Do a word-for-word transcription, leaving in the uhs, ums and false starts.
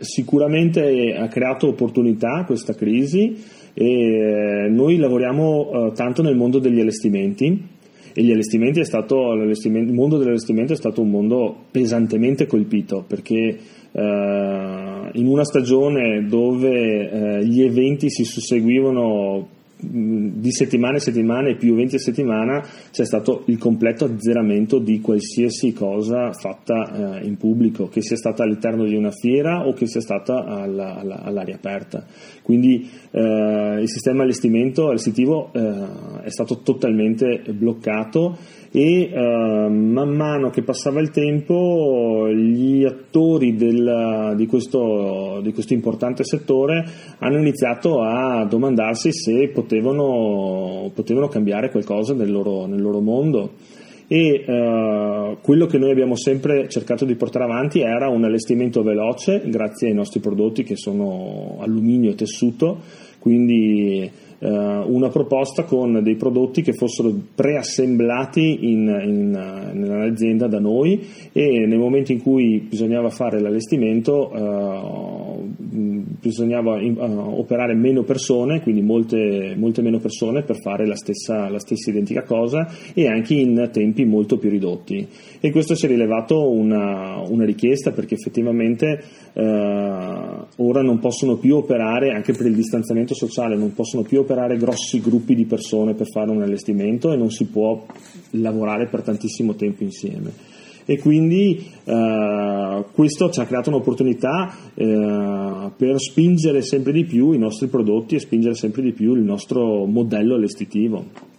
sicuramente ha creato opportunità questa crisi, e noi lavoriamo eh, tanto nel mondo degli allestimenti, e gli allestimenti è stato, l'allestimento, il mondo dell'allestimento è stato un mondo pesantemente colpito, perché eh, in una stagione dove eh, gli eventi si susseguivano di settimane e settimane più eventi a settimana, c'è stato il completo azzeramento di qualsiasi cosa fatta eh, in pubblico, che sia stata all'interno di una fiera o che sia stata alla, alla, all'aria aperta. Quindi eh, il sistema allestimento allestitivo eh, è stato totalmente bloccato, e eh, man mano che passava il tempo gli attori del, di, questo, di questo importante settore hanno iniziato a domandarsi se potevano, potevano cambiare qualcosa nel loro, nel loro mondo, e eh, quello che noi abbiamo sempre cercato di portare avanti era un allestimento veloce grazie ai nostri prodotti che sono alluminio e tessuto, quindi una proposta con dei prodotti che fossero preassemblati in, in, nell'azienda da noi, e nel momento in cui bisognava fare l'allestimento uh, bisognava uh, operare meno persone, quindi molte, molte meno persone per fare la stessa, la stessa identica cosa, e anche in tempi molto più ridotti. E questo si è rivelato una, una richiesta, perché effettivamente uh, ora non possono più operare, anche per il distanziamento sociale, non possono più operare grossi gruppi di persone per fare un allestimento, e non si può lavorare per tantissimo tempo insieme. E quindi eh, questo ci ha creato un'opportunità eh, per spingere sempre di più i nostri prodotti e spingere sempre di più il nostro modello allestitivo.